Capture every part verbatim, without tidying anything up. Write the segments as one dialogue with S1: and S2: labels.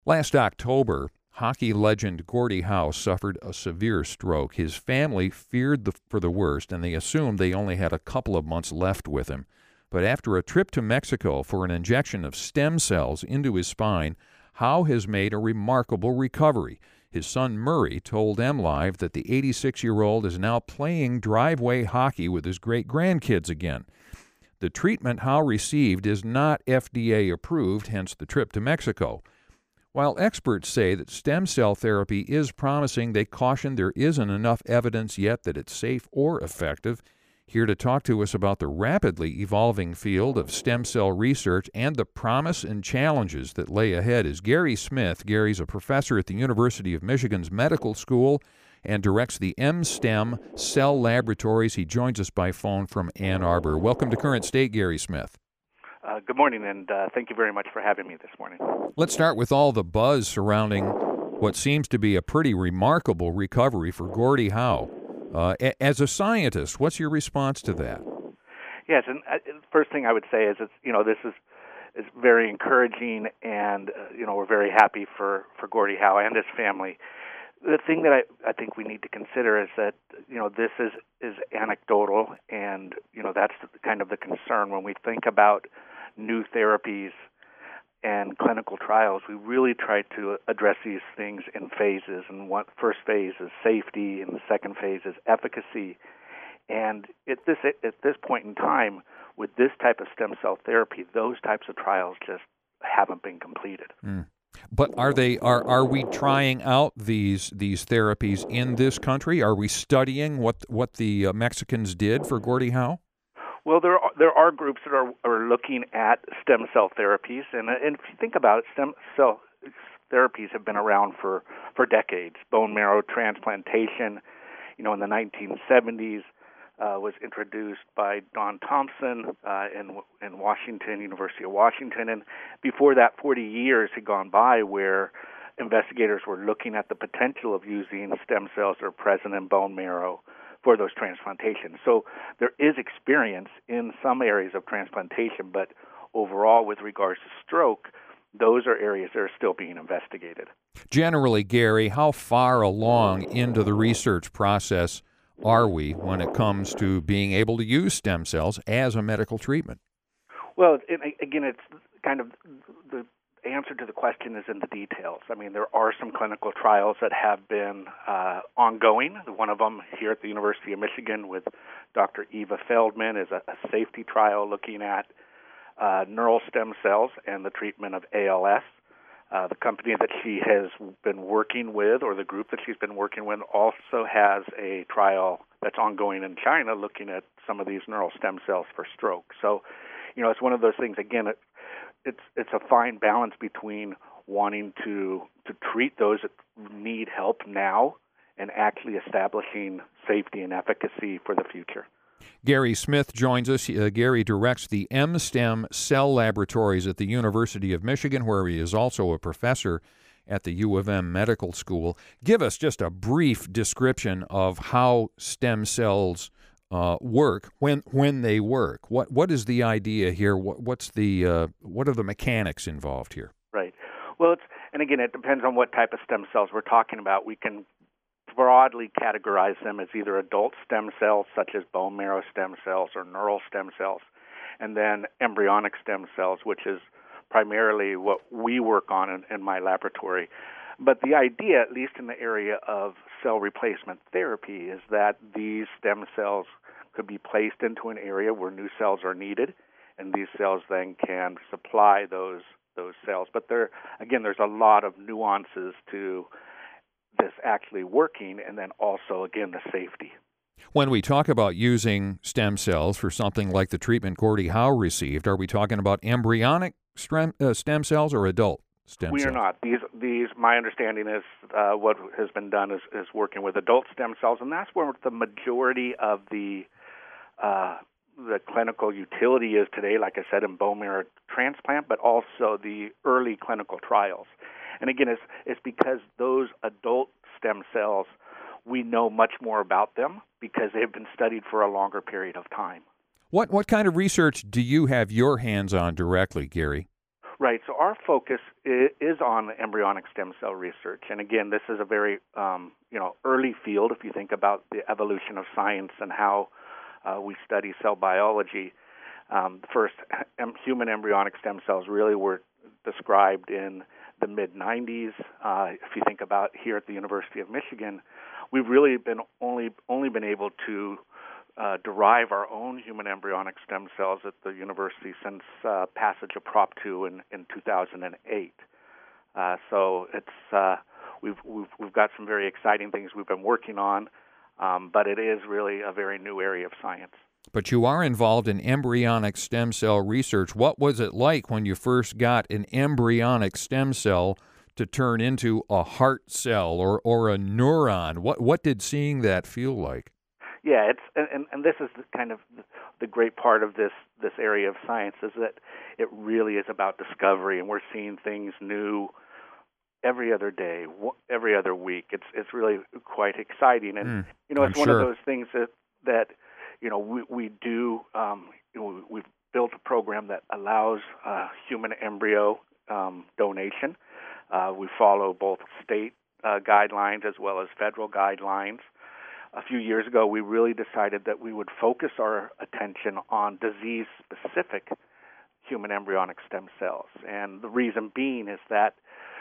S1: Last October, hockey legend Gordie Howe suffered a severe stroke. His family feared the, for the worst, and they assumed they only had a couple of months left with him. But after a trip to Mexico for an injection of stem cells into his spine, Howe has made a remarkable recovery. His son Murray told MLive that the eighty-six-year-old is now playing driveway hockey with his great-grandkids again. The treatment Howe received is not F D A approved, hence the trip to Mexico. While experts say that stem cell therapy is promising, they caution there isn't enough evidence yet that it's safe or effective. Here to talk to us about the rapidly evolving field of stem cell research and the promise and challenges that lay ahead is Gary Smith. Gary's a professor at the University of Michigan's Medical School and directs the M-STEM Cell Laboratories. He joins us by phone from Ann Arbor. Welcome to Current State, Gary Smith.
S2: Uh, good morning, and uh, thank you very much for having me this morning.
S1: Let's start with all the buzz surrounding what seems to be a pretty remarkable recovery for Gordie Howe. Uh, a- as a scientist, what's your response to that?
S2: Yes, and uh, the first thing I would say is, it's, you know, this is is very encouraging, and uh, you know, we're very happy for, for Gordie Howe and his family. The thing that I, I think we need to consider is that, you know, this is, is anecdotal, and, you know, that's kind of the concern. When we think about new therapies and clinical trials, we really try to address these things in phases. And one first phase is safety, and the second phase is efficacy. And at this at this point in time, with this type of stem cell therapy, those types of trials just haven't been completed.
S1: Mm. But are they are are we trying out these these therapies in this country? Are we studying what what the uh, Mexicans did for Gordie Howe?
S2: Well, there are, there are groups that are, are looking at stem cell therapies, and, and if you think about it, stem cell therapies have been around for, for decades. Bone marrow transplantation, you know, in the nineteen seventies, uh, was introduced by Don Thompson uh, in in Washington, University of Washington, and before that, forty years had gone by where investigators were looking at the potential of using stem cells that are present in bone marrow for those transplantations. So there is experience in some areas of transplantation, but overall, with regards to stroke, those are areas that are still being investigated.
S1: Generally, Gary, how far along into the research process are we when it comes to being able to use stem cells as a medical treatment?
S2: Well, it, again, it's kind of the answer to the question is in the details. I mean, there are some clinical trials that have been uh, ongoing. One of them here at the University of Michigan with Doctor Eva Feldman is a, a safety trial looking at uh, neural stem cells and the treatment of A L S. Uh, the company that she has been working with, or the group that she's been working with, also has a trial that's ongoing in China looking at some of these neural stem cells for stroke. So, you know, it's one of those things, again, it, it's it's a fine balance between wanting to to treat those that need help now and actually establishing safety and efficacy for the future.
S1: Gary Smith joins us. Uh, Gary directs the M-STEM Cell Laboratories at the University of Michigan, where he is also a professor at the U of M Medical School. Give us just a brief description of how stem cells uh, work when when they work. What what is the idea here? What what's the uh, what are the mechanics involved here?
S2: Right. Well, it's and again, it depends on what type of stem cells we're talking about. We can broadly categorize them as either adult stem cells, such as bone marrow stem cells or neural stem cells, and then embryonic stem cells, which is primarily what we work on in, in my laboratory. But the idea, at least in the area of cell replacement therapy, is that these stem cells could be placed into an area where new cells are needed, and these cells then can supply those those cells. But there, again, there's a lot of nuances to this actually working, and then also, again, the safety.
S1: When we talk about using stem cells for something like the treatment Gordie Howe received, are we talking about embryonic stem, uh, stem cells or adult stem
S2: we
S1: cells?
S2: We are not. These, these. My understanding is uh, what has been done is, is working with adult stem cells, and that's where the majority of the uh, the clinical utility is today, like I said, in bone marrow transplant, but also the early clinical trials. And again, it's, it's because those adult stem cells, we know much more about them because they've been studied for a longer period of time.
S1: What what kind of research do you have your hands on directly, Gary?
S2: Right. So our focus is on embryonic stem cell research, and again, this is a very um, you know early field. If you think about the evolution of science and how uh, we study cell biology, um, the first em- human embryonic stem cells really were described in the mid nineties. Uh, if you think about here at the University of Michigan, we've really been only only been able to Uh, derive our own human embryonic stem cells at the university since uh, passage of Prop two in, in two thousand eight. Uh, so it's uh, we've, we've we've got some very exciting things we've been working on, um, but it is really a very new area of science.
S1: But you are involved in embryonic stem cell research. What was it like when you first got an embryonic stem cell to turn into a heart cell or, or a neuron? What what did seeing that feel like?
S2: Yeah, it's and, and this is the kind of the great part of this this area of science is that it really is about discovery, and we're seeing things new every other day, every other week. It's it's really quite exciting, and mm, you know, it's
S1: I'm
S2: one
S1: sure.
S2: of those things that that you know we we do. Um, you know, we've built a program that allows uh, human embryo um, donation. Uh, we follow both state uh, guidelines as well as federal guidelines. A few years ago, we really decided that we would focus our attention on disease-specific human embryonic stem cells. And the reason being is that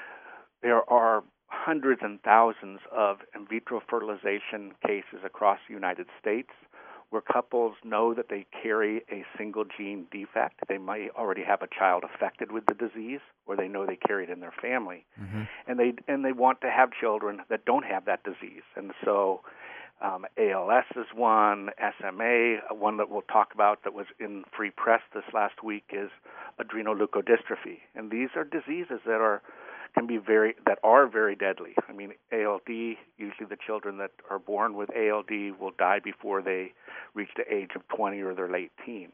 S2: there are hundreds and thousands of in vitro fertilization cases across the United States where couples know that they carry a single gene defect. They might already have a child affected with the disease, or they know they carry it in their family. Mm-hmm. And they and they want to have children that don't have that disease. And so Um, A L S is one, S M A, one that we'll talk about that was in Free Press this last week is adrenoleukodystrophy. And these are diseases that are can be very that are very deadly. I mean, A L D, usually the children that are born with A L D will die before they reach the age of twenty or their late teens.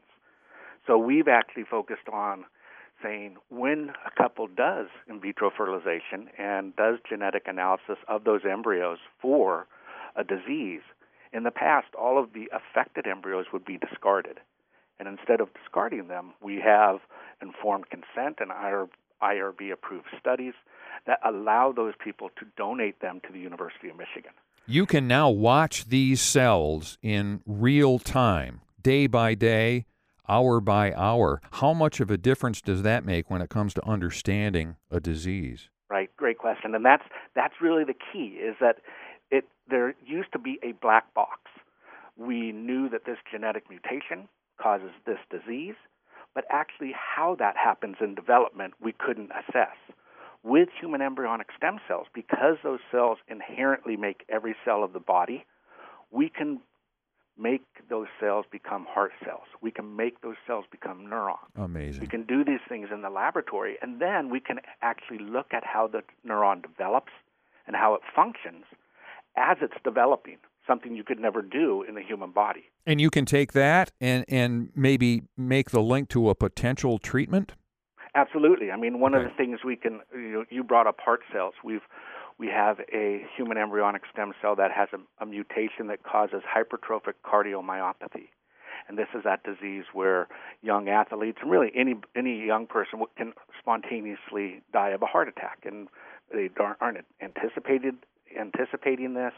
S2: So we've actually focused on saying when a couple does in vitro fertilization and does genetic analysis of those embryos for a disease, in the past, all of the affected embryos would be discarded. And instead of discarding them, we have informed consent and I R B-approved studies that allow those people to donate them to the University of Michigan.
S1: You can now watch these cells in real time, day by day, hour by hour. How much of a difference does that make when it comes to understanding a disease?
S2: Right, great question. And that's that's really the key, is that It, there used to be a black box. We knew that this genetic mutation causes this disease, but actually how that happens in development we couldn't assess. With human embryonic stem cells, because those cells inherently make every cell of the body, we can make those cells become heart cells. We can make those cells become neurons.
S1: Amazing.
S2: We can do these things in the laboratory, and then we can actually look at how the neuron develops and how it functions as it's developing, something you could never do in the human body.
S1: And you can take that and, and maybe make the link to a potential treatment?
S2: Absolutely. I mean, one
S1: okay.
S2: of the things we can, you know, you brought up heart cells. We've we have a human embryonic stem cell that has a, a mutation that causes hypertrophic cardiomyopathy. And this is that disease where young athletes, and really any any young person, can spontaneously die of a heart attack. And they aren't anticipated anticipating this.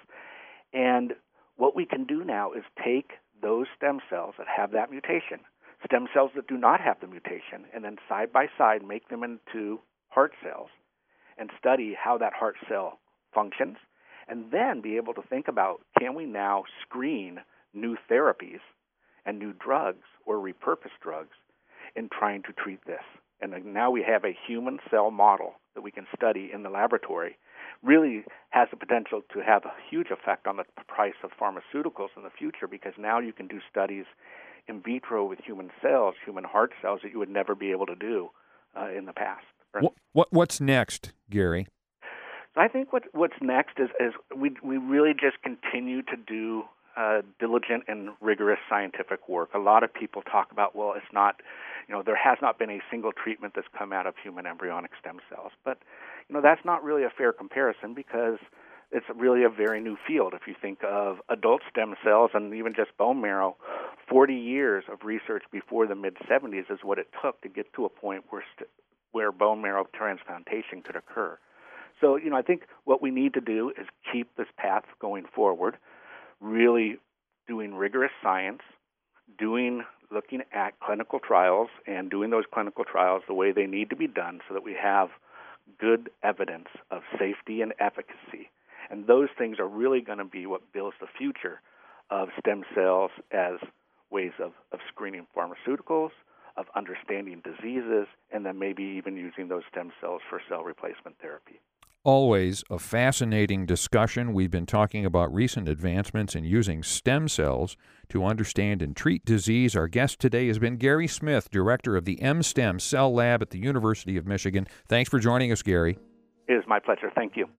S2: And what we can do now is take those stem cells that have that mutation, stem cells that do not have the mutation, and then side by side make them into heart cells and study how that heart cell functions, and then be able to think about, can we now screen new therapies and new drugs or repurposed drugs in trying to treat this? And now we have a human cell model that we can study in the laboratory. Really has the potential to have a huge effect on the price of pharmaceuticals in the future, because now you can do studies in vitro with human cells, human heart cells, that you would never be able to do uh, in the past.
S1: What, what What's next, Gary?
S2: So I think what what's next is, is we we really just continue to do uh, diligent and rigorous scientific work. A lot of people talk about, well, it's not, you know, there has not been a single treatment that's come out of human embryonic stem cells. But, you know, that's not really a fair comparison, because it's really a very new field. If you think of adult stem cells and even just bone marrow, forty years of research before the mid seventies is what it took to get to a point where st- where bone marrow transplantation could occur. So, you know, I think what we need to do is keep this path going forward, really doing rigorous science, doing looking at clinical trials and doing those clinical trials the way they need to be done so that we have good evidence of safety and efficacy. And those things are really going to be what builds the future of stem cells as ways of, of screening pharmaceuticals, of understanding diseases, and then maybe even using those stem cells for cell replacement therapy.
S1: Always a fascinating discussion. We've been talking about recent advancements in using stem cells to understand and treat disease. Our guest today has been Gary Smith, director of the M STEM Cell Lab at the University of Michigan. Thanks for joining us, Gary.
S2: It is my pleasure. Thank you.